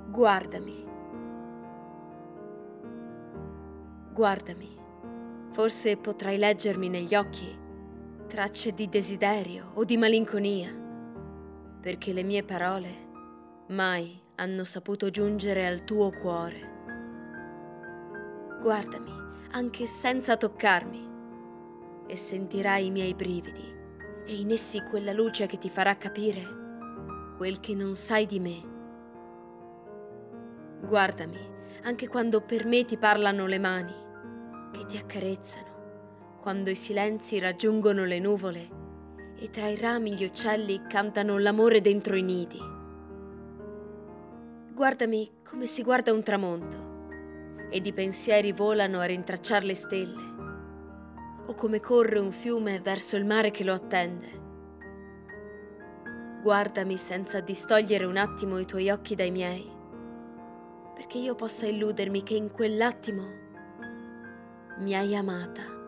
Guardami, guardami. Forse potrai leggermi negli occhi tracce di desiderio o di malinconia, perché le mie parole mai hanno saputo giungere al tuo cuore. Guardami, anche senza toccarmi, e sentirai i miei brividi, e in essi quella luce che ti farà capire quel che non sai di me. Guardami, anche quando per me ti parlano le mani, che ti accarezzano, quando i silenzi raggiungono le nuvole e tra i rami gli uccelli cantano l'amore dentro i nidi. Guardami come si guarda un tramonto ed i pensieri volano a rintracciar le stelle, o come corre un fiume verso il mare che lo attende. Guardami senza distogliere un attimo i tuoi occhi dai miei, perché io possa illudermi che in quell'attimo mi hai amata.